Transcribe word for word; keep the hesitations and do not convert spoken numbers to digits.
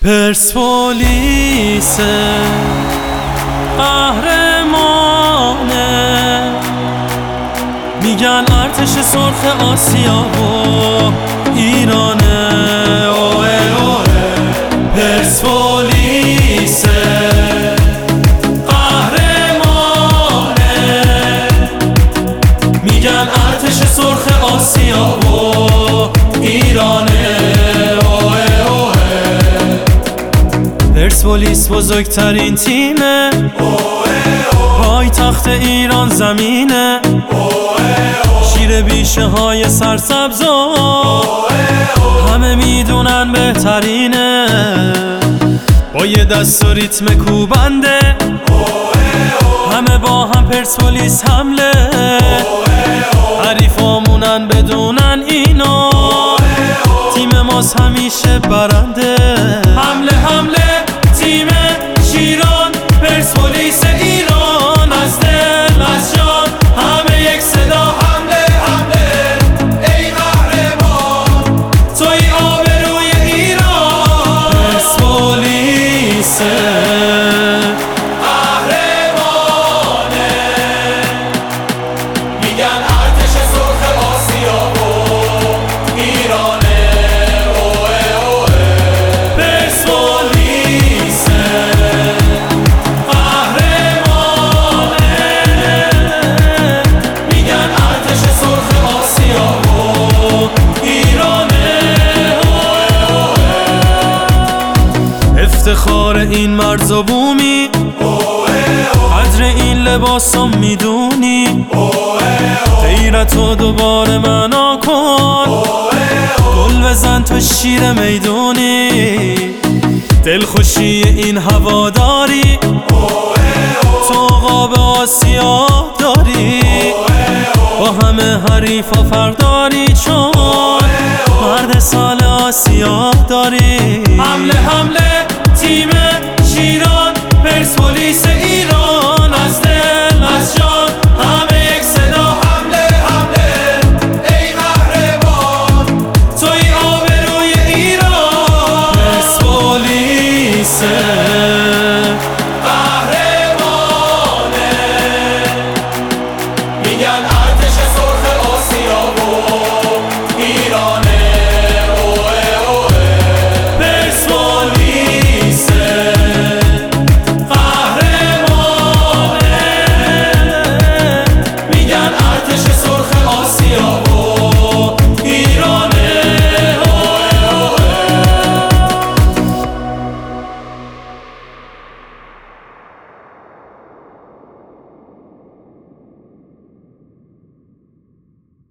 پرسپولیس قهرمانه، میگن ارتش سرخ آسیا و ایرانه. اوه اوه پرسپولیس قهرمانه، میگن ارتش سرخ آسیا و ایرانه. پرسپولیس بزرگترین تیمه، پایتخت ایران زمینه، شیر بیشه های سرسبزا همه میدونن بهترینه. با یه دست و ریتم کوبنده همه با هم پرسپولیس حمله، حریفامونن بدونن اینا تیم ماست همیشه برنده. حمله حمله تیم شیران، پرسپولیس ایران، از دل از جان همه یک صدا. حمله حمله ای قهرمان، توی آبروی ایران. پرسپولیس قهرمانه، میگن ارتش سرخ آسیا و ایرانه. افتخار این مرز و بومی، قدر این لباسم میدونی، غیرتو دوباره معنا کن، گل بزن تو شیر میدونی. دلخوشی این هواداری تو عقاب آسیا داری، با همه حریفا فرداری چون مرد سال آسیا داری. حمله حمله تیم شیران، پرسپولیس ایران.